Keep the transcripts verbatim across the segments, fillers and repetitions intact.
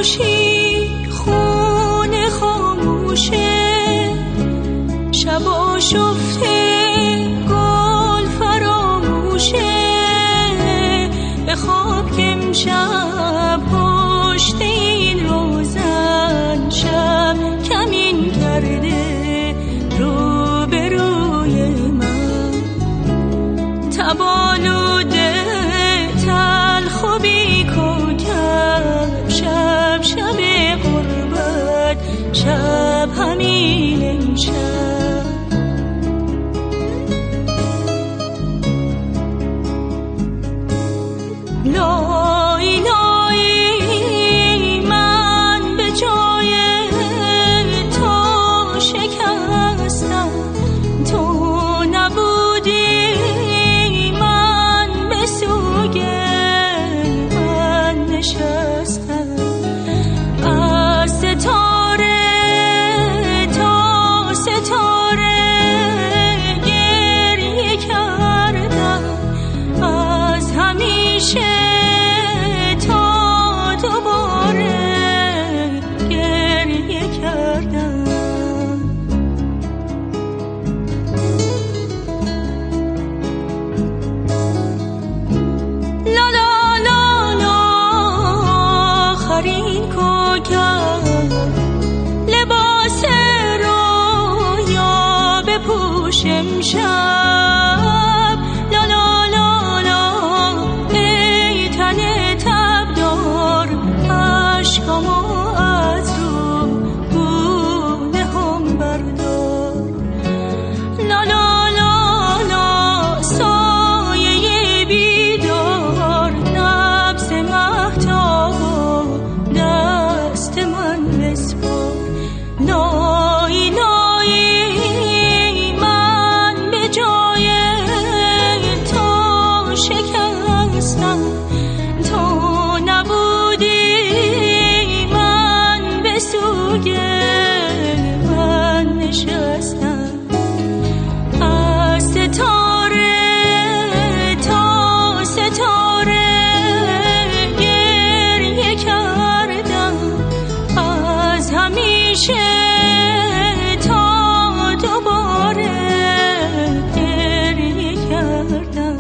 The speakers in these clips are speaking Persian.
خاموشی خونه خاموشه، شبا شفته گل فراموشه، به خواب که امشب پشت این روزن شب کمین کرده رو به روی من، تبالوده تلخ و بی کوکب، شب شب غربت، شب همین امشب. لای لای من به جای تو شکستم، تو نبودی من به سوگ من نشستم، از ستاره تا ستاره گریه کردم، از همیشه تا دوباره گریه کردم. لا لا لا لا آخرین کوکب، لباس رویا بپوش امشب، لا لا لا لا ای تن تبدار، عشقامو از رو گونه هم بردار، لا لا لا لا سایه بیدار، نبض مهتاب و دست من بسپار، لای لای من به جای تو شکستم، تو نبودی من به سوگ من نشستم، از ستاره تا ستاره گریه کردم، از همیشه تا دوباره گریه کردم.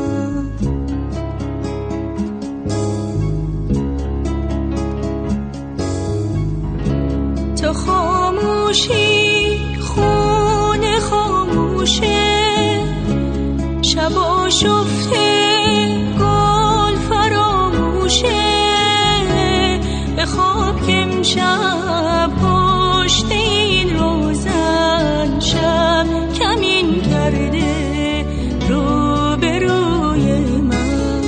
تو خاموشی خونه خاموشه، شبا شفته گل فراموشه، به خواب که امشب پشت این روزن شب کمین کرده رو به روی من،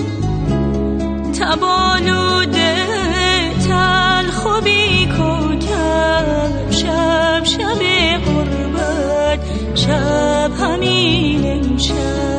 تبالوده تلخ و بی کوکب، شب شب غربت، شب همین امشب.